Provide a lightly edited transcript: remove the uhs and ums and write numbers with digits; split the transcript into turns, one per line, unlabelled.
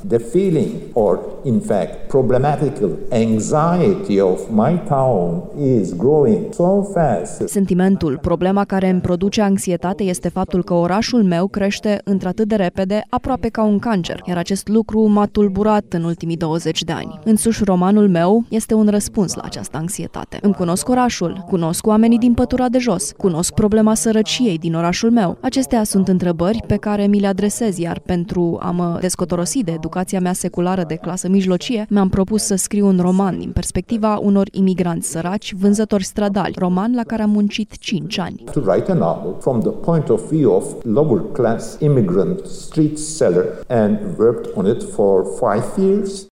The feeling, or in fact, problematical anxiety of my town is growing so fast.
Sentimentul, problema care îmi produce anxietate este faptul că orașul meu crește într-atât de repede, aproape ca un cancer, iar acest lucru m-a tulburat în ultimii 20 de ani. Însuși romanul meu este un răspuns la această anxietate. Îmi cunosc orașul, cunosc oamenii din pătura de jos, cunosc problema sărăciei din orașul meu. Acestea sunt întrebări pe care mi le adresez, iar pentru a mă descotorosi de educația mea seculară de clasă mijlocie, mi-am propus să scriu un roman din perspectiva unor imigranți săraci, vânzători stradali, roman la care am muncit 5 ani.
To write a novel from the point of view of lower class immigrant street seller and worked on it for 5 years.